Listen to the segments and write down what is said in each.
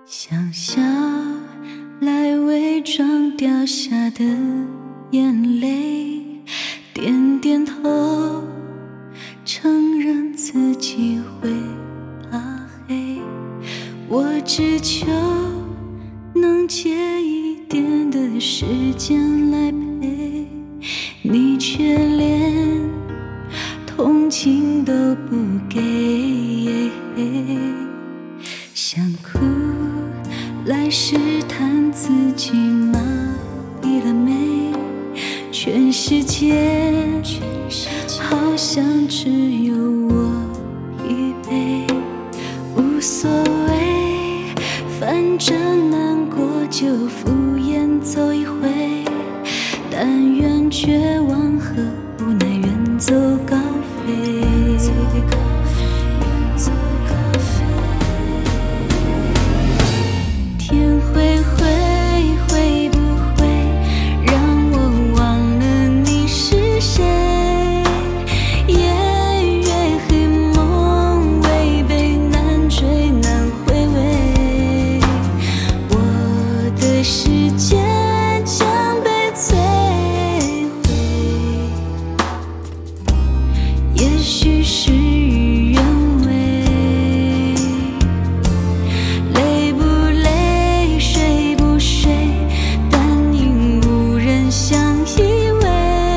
想笑来伪装掉下的眼泪，点点头，承认自己会怕黑。我只求能借一点的时间来陪你，却连同情都不给。想哭来试探自己麻痹了没，全世界好像只有我疲惫。无所谓，反正难过就敷衍走一回，但愿绝望和无奈远走高飞。天会不会让我忘了你是谁？夜月黑，梦违背，难追难回味。我的世界将被摧毁，也许事与愿违。累不累，睡不睡，但因无人相依偎。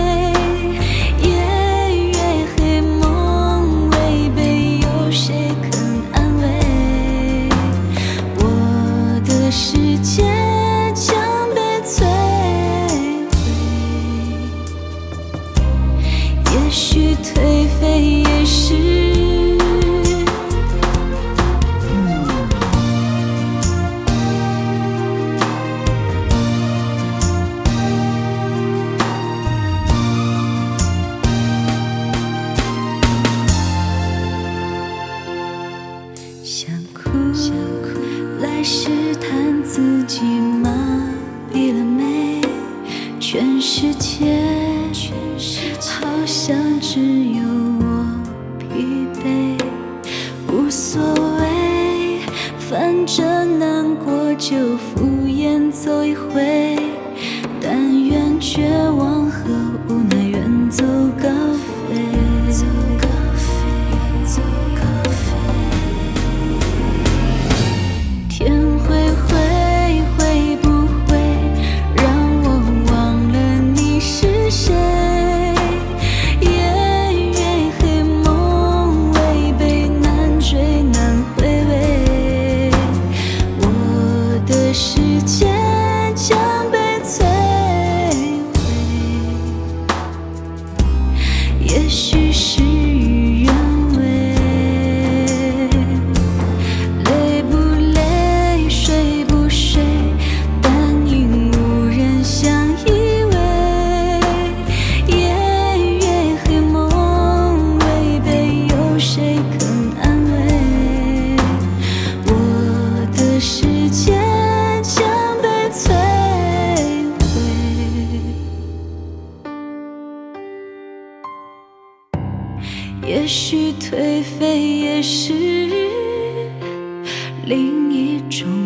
夜月黑，梦违背，有谁肯安慰？我的世界将被摧毁，也许颓废也是想哭来试探自己麻痹了没，全世界好像只有我疲惫。无所谓，反正难过就敷衍走一回，但愿绝望和无奈远走高飞。天会不会让我忘了你是谁？夜月黑，梦违背，难追难回味。我的世界将被摧毁，也许事与愿违。累不累，睡不睡，但因无人相依偎。夜月黑，梦违背，有谁肯安慰？我的世界将被摧毁，也许颓废也是另一种